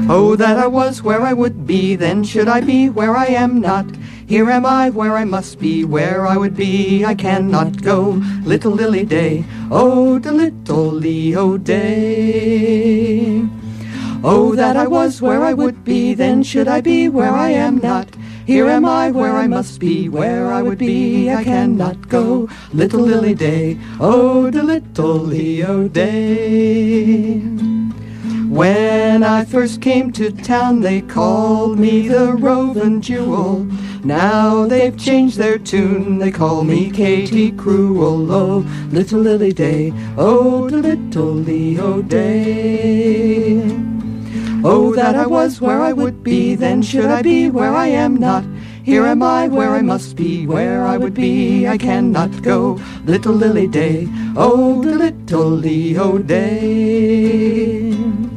Oh, that I was where I would be, then should I be where I am not. Here am I where I must be, where I would be I cannot go. Little lily day, oh, the little Leo day. Oh, that I was where I would be, then should I be where I am not. Here am I where I must be, where I would be I cannot go. Little lily day, oh, the little Leo day. When I first came to town, they called me the roving jewel. Now they've changed their tune, they call me Katie Cruel. Oh, little lily day, oh, the little Leo day. Oh, that I was where I would be, then should I be where I am not. Here am I where I must be, where I would be I cannot go. Little lily day, oh, the little Leo day.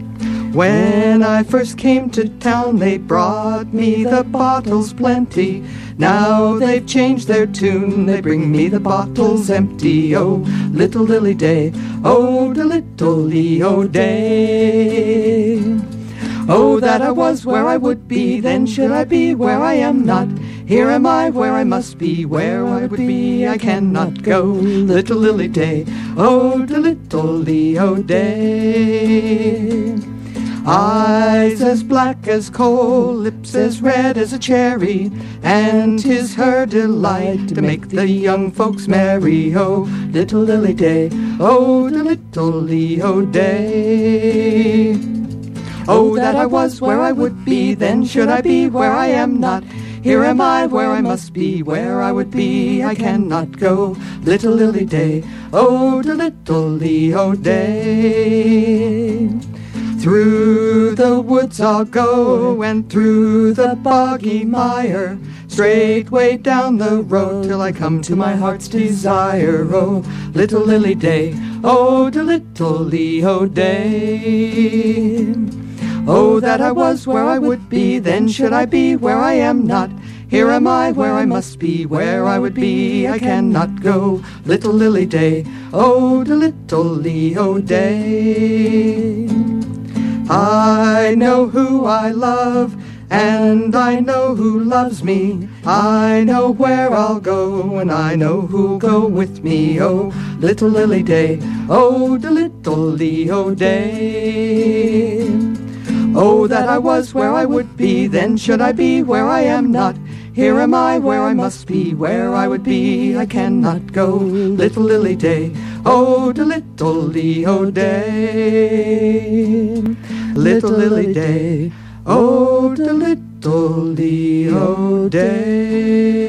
When I first came to town, they brought me the bottles plenty. Now they've changed their tune, they bring me the bottles empty. Oh, little lily day, oh, the little Leo day. Oh, that I was where I would be, then should I be where I am not. Here am I where I must be, where I would be I cannot go. Little lily day, oh, the little Leo day. Eyes as black as coal, lips as red as a cherry, and 'tis her delight to make the young folks merry. Oh, little lily day, oh, the little Leo day. Oh, that I was where I would be, then should I be where I am not. Here am I where I must be, where I would be I cannot go. Little lily day, oh, the little Leo day. Through the woods I'll go, and through the boggy mire, straight way down the road till I come to my heart's desire. Oh, little lily day, oh, the little Leo day. Oh, that I was where I would be, then should I be where I am not. Here am I where I must be, where I would be I cannot go. Little lily day, oh, the little Leo day. I know who I love, and I know who loves me. I know where I'll go, and I know who'll go with me. Oh, little lily day, oh, the little Leo day. Oh, that I was where I would be, then should I be where I am not. Here am I where I must be, where I would be I cannot go. Little lily day, oh, the little Leo day. Little lily day, oh, the little Leo day.